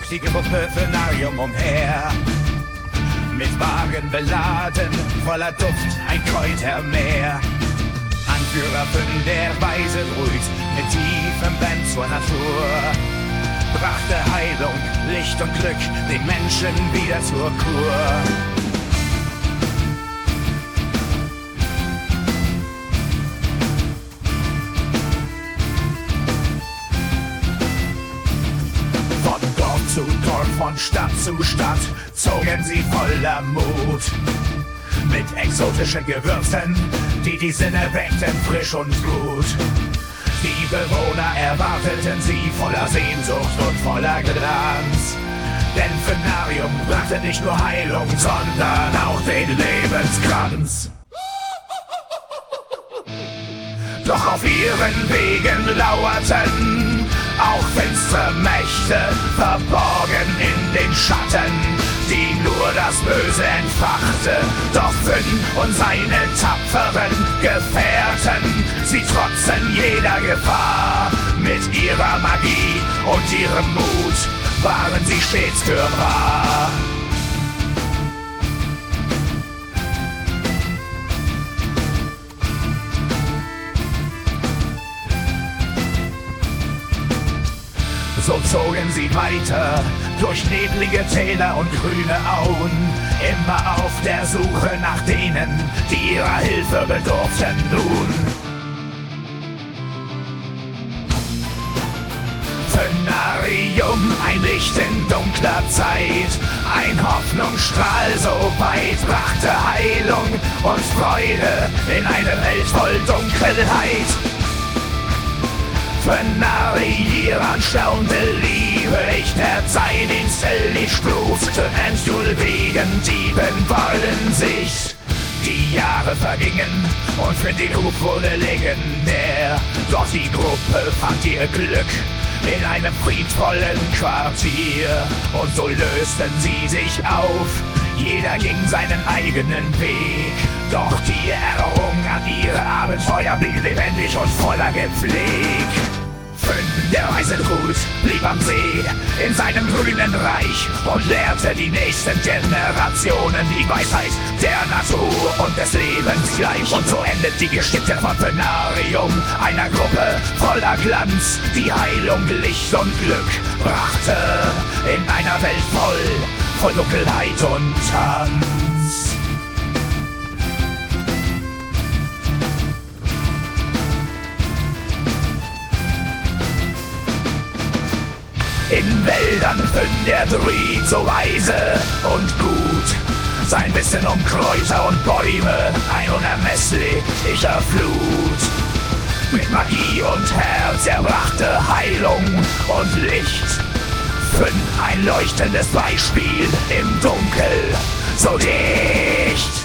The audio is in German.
zog die Gruppe Fenarium umher. Mit Wagen beladen, voller Duft, ein Kräutermeer. Anführer Fünn, der weise Brut, mit tiefem Band zur Natur. Brachte Heilung, Licht und Glück, den Menschen wieder zur Kur. Zu Dorf, von Stadt zu Stadt zogen sie voller Mut. Mit exotischen Gewürzen, die die Sinne weckten, frisch und gut. Die Bewohner erwarteten sie voller Sehnsucht und voller Glanz. Denn Fenarium brachte nicht nur Heilung, sondern auch den Lebenskranz. Doch auf ihren Wegen lauerten auch finstere Mächte, verborgen in den Schatten, die nur das Böse entfachte. Doch Fünn und seine tapferen Gefährten, sie trotzen jeder Gefahr. Mit ihrer Magie und ihrem Mut waren sie stets fürwahr. So zogen sie weiter durch neblige Täler und grüne Auen, immer auf der Suche nach denen, die ihrer Hilfe bedurften nun. Fenarium, ein Licht in dunkler Zeit, ein Hoffnungsstrahl so weit, brachte Heilung und Freude in eine Welt voll Dunkelheit. Fenarium staunte Liebe, ich verzeih den Stellisch Blut, entschuldigen Dieben wollen sich. Die Jahre vergingen und für den Ruf wurde legendär. Doch die Gruppe fand ihr Glück in einem friedvollen Quartier. Und so lösten sie sich auf, jeder ging seinen eigenen Weg. Doch die Erinnerung an ihre Abenteuer blieb lebendig und voller Gepfleg. Fünn, der weise Brut, blieb am See in seinem grünen Reich und lehrte die nächsten Generationen die Weisheit der Natur und des Lebens gleich. Und so endet die Geschichte von Fenarium, einer Gruppe voller Glanz, die Heilung, Licht und Glück brachte in einer Welt voll Dunkelheit und Tanz. In Wäldern Fünn der Druid so weise und gut, sein Wissen um Kräuter und Bäume ein unermesslicher Flut. Mit Magie und Herz er brachte Heilung und Licht. Fünn ein leuchtendes Beispiel im Dunkel so dicht.